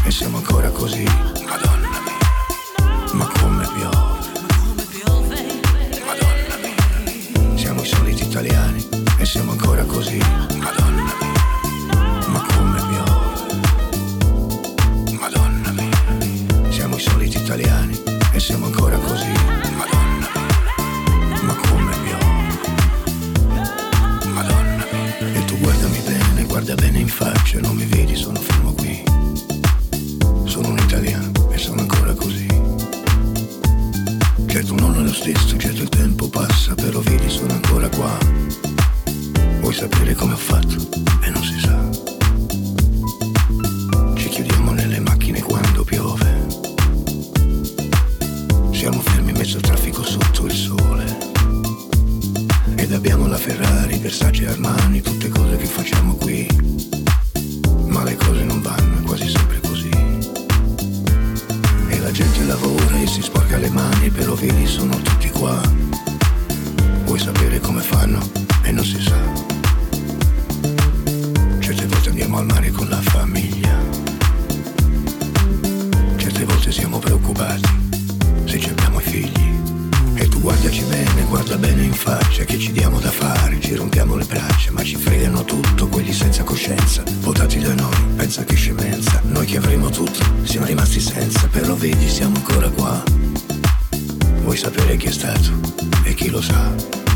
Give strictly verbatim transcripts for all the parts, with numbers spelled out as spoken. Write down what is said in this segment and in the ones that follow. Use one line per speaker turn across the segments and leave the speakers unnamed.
e siamo ancora così. Madonna mia, ma come piove. Madonna mia, siamo i soliti italiani e siamo ancora così. Madonna mia, ma come piove. Madonna mia, siamo i soliti italiani e siamo ancora così. Madonna mia, ma come piove. Madonna mia, e tu guardami bene, guarda bene in faccia, non mi vedi, sono fermo qui. Sono un italiano e sono ancora così. Certo non è lo stesso, certo il tempo passa, però vedi sono ancora qua. Vuoi sapere come ho fatto? E non si sa. Ci chiudiamo nelle macchine quando piove. Siamo fermi in mezzo al traffico sotto il sole. Ed abbiamo la Ferrari, Versace, Armani, tutte cose che facciamo qui. Ma le cose non vanno, è quasi sempre così. E la gente lavora e si sporca le mani, però vedi sono tutti qua. Vuoi sapere come fanno? E non si sa. Certe volte andiamo al mare con la famiglia. Certe volte siamo preoccupati se ci abbiamo i figli. E tu guardaci bene, guarda bene in faccia, che ci diamo da fare, ci rompiamo le braccia, ma ci fregano tutto quelli senza coscienza, votati da noi, pensa che scemenza. Noi che avremo tutto, siamo rimasti senza, però vedi siamo ancora qua. Vuoi sapere chi è stato e chi lo sa?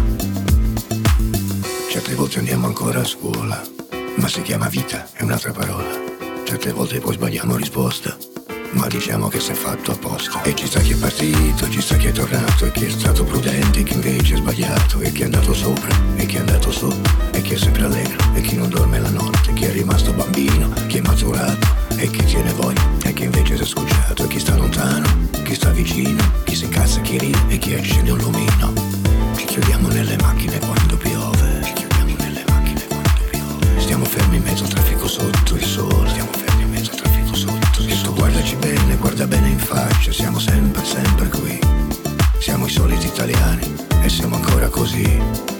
Certe volte andiamo ancora a scuola, ma si chiama vita, è un'altra parola. Certe volte poi sbagliamo risposta, ma diciamo che si è fatto apposta. E ci sta chi è partito, ci sta chi è tornato, e chi è stato prudente, e chi invece è sbagliato, e chi è andato sopra, e chi è andato sotto, e chi è sempre allegro, e chi non dorme la notte, chi è rimasto bambino, chi è maturato, e chi tiene voglia, e chi invece si è scocciato, e chi sta lontano, chi sta vicino, chi si incazza, chi ride, e chi accende un lumino. Ci chiudiamo nelle macchine quando piove. Ci chiudiamo nelle macchine quando piove. Stiamo fermi in mezzo al traffico sotto il sole. Stiamo fermi in mezzo al traffico sotto il sole. E tu guardaci bene, guarda bene in faccia, siamo sempre, sempre qui. Siamo i soliti italiani e siamo ancora così.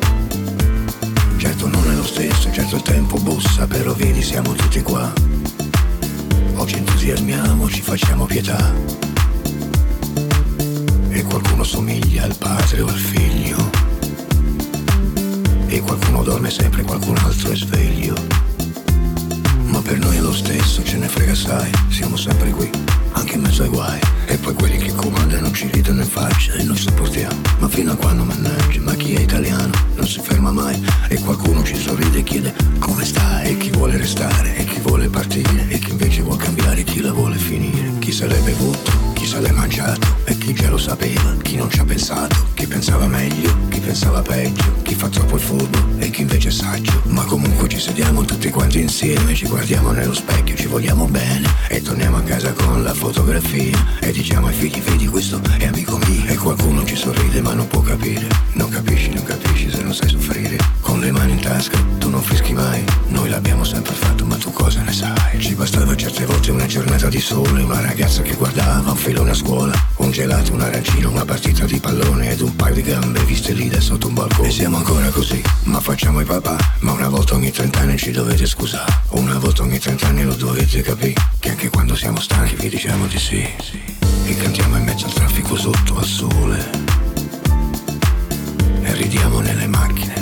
Certo non è lo stesso, certo il tempo bussa, però vedi siamo tutti qua. Oggi entusiasmiamo, ci facciamo pietà. E qualcuno somiglia al padre o al figlio. E qualcuno dorme sempre, qualcun altro è sveglio. Ma per noi è lo stesso, ce ne frega sai, siamo sempre qui, anche in mezzo ai guai. E poi quelli che comandano ci ridono in faccia e noi sopportiamo. Ma fino a quando mannaggia, ma chi è italiano non si ferma mai. E qualcuno ci sorride e chiede come stai. E chi vuole restare, e chi vuole partire, e chi invece vuole cambiare, chi la vuole finire. Chi se l'è bevuto, chi se l'è mangiato, e chi già lo sapeva, chi non ci ha pensato, chi pensava meglio, chi pensava peggio, chi fa troppo il furbo e chi invece è saggio. Ma comunque ci sediamo tutti quanti insieme, ci guardiamo nello specchio, ci vogliamo bene e torniamo a casa con la fotografia e diciamo ai figli vedi questo è amico mio. E qualcuno ci sorride ma non può capire, non capisci, non capisci se non sai soffrire. Con le mani in tasca tu non fischi mai, noi l'abbiamo sempre fatto ma tu cosa ne sai. Ci bastava certe volte una giornata di sole, una ragazza che guardava un filone a scuola, un gelato, un arancino, una partita di pallone ed un paio di gambe viste lì da sotto un balcone. E siamo ancora così, ma facciamo i papà, ma una volta ogni trent'anni ci dovete scusare, una volta ogni trent'anni lo dovete capire, che anche quando siamo stanchi vi diciamo di sì, sì. E cantiamo in mezzo al traffico sotto al sole e ridiamo nelle macchine